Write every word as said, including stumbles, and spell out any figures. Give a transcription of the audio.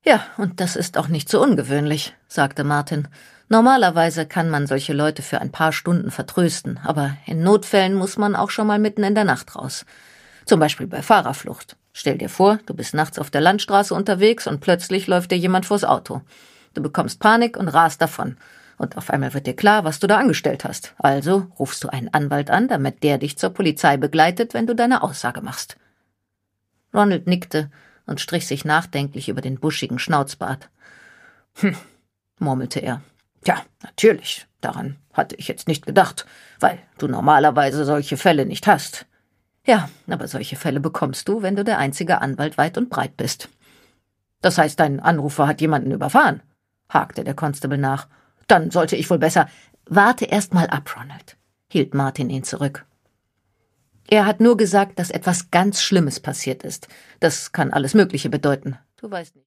Ja, und das ist auch nicht so ungewöhnlich, sagte Martin. Normalerweise kann man solche Leute für ein paar Stunden vertrösten, aber in Notfällen muss man auch schon mal mitten in der Nacht raus. Zum Beispiel bei Fahrerflucht. Stell dir vor, du bist nachts auf der Landstraße unterwegs und plötzlich läuft dir jemand vors Auto. Du bekommst Panik und rast davon. Und auf einmal wird dir klar, was du da angestellt hast. Also rufst du einen Anwalt an, damit der dich zur Polizei begleitet, wenn du deine Aussage machst. Ronald nickte und strich sich nachdenklich über den buschigen Schnauzbart. Hm, murmelte er. Ja, natürlich, daran hatte ich jetzt nicht gedacht, weil du normalerweise solche Fälle nicht hast. Ja, aber solche Fälle bekommst du, wenn du der einzige Anwalt weit und breit bist. Das heißt, dein Anrufer hat jemanden überfahren, hakte der Constable nach. Dann sollte ich wohl besser... Warte erst mal ab, Ronald, hielt Martin ihn zurück. Er hat nur gesagt, dass etwas ganz Schlimmes passiert ist. Das kann alles Mögliche bedeuten. Du weißt nicht.